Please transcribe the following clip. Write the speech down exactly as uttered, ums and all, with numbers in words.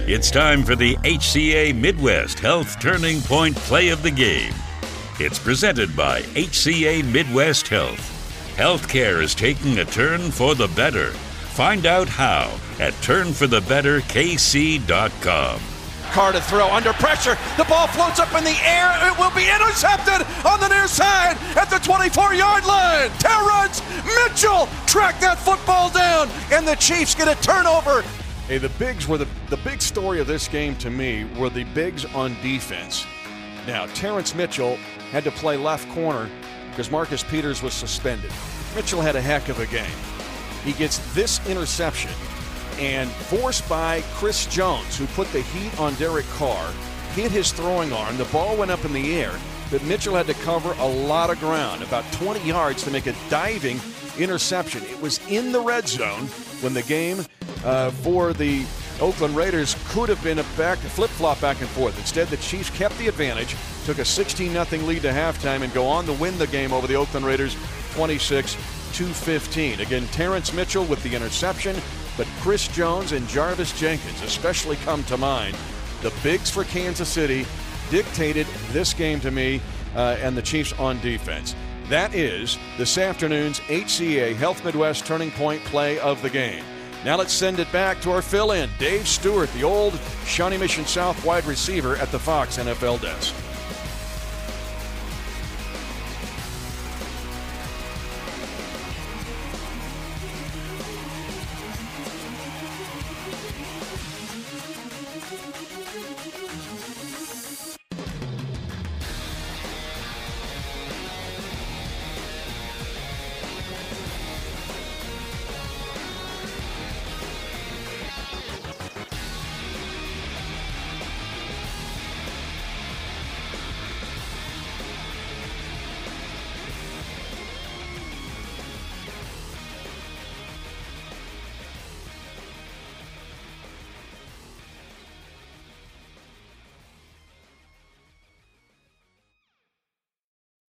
It's time for the H C A Midwest Health Turning Point Play of the Game. It's presented by H C A Midwest Health. Healthcare is taking a turn for the better. Find out how at turn for the better k c dot com. Carr to throw, under pressure, the ball floats up in the air, it will be intercepted on the near side at the twenty-four-yard line. Terrence Mitchell tracked that football down, and the Chiefs get a turnover. Hey, the bigs were the, the big story of this game to me were the bigs on defense. Now, Terrence Mitchell had to play left corner because Marcus Peters was suspended. Mitchell had a heck of a game. He gets this interception, and forced by Chris Jones, who put the heat on Derek Carr, hit his throwing arm. The ball went up in the air, but Mitchell had to cover a lot of ground, about twenty yards, to make a diving interception. It was in the red zone when the game uh, for the Oakland Raiders could have been a back flip-flop back and forth. Instead, the Chiefs kept the advantage, took a sixteen nothing lead to halftime, and go on to win the game over the Oakland Raiders twenty-six to fifteen. Again, Terrence Mitchell with the interception, but Chris Jones and Jarvis Jenkins especially come to mind. The bigs for Kansas City dictated this game to me, uh, and the Chiefs on defense. That is this afternoon's H C A Health Midwest Turning Point Play of the Game. Now let's send it back to our fill-in, Dave Stewart, the old Shawnee Mission South wide receiver at the Fox N F L desk.